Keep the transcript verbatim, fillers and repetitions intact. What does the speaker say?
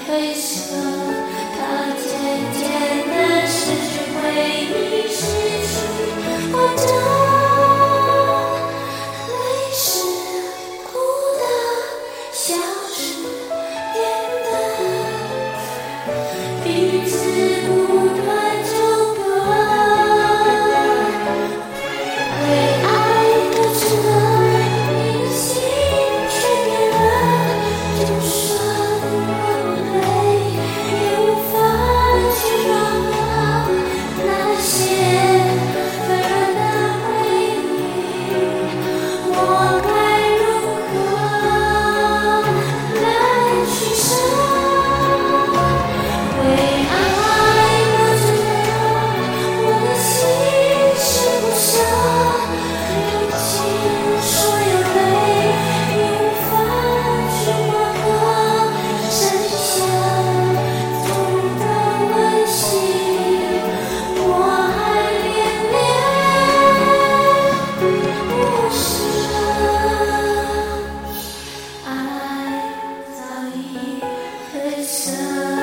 褪色，它渐渐地失去回忆，失去我的泪是哭的，笑是变的，彼此不断纠葛，为爱的值得，你的心却变了，就算我不对，也无法去忘了那些纷乱的回忆，我该如何来取舍？为爱我值得，我的心是不舍，流尽所有泪，已无法去挽回，剩下昨日的温馨，我还恋恋不舍，爱早已褪色。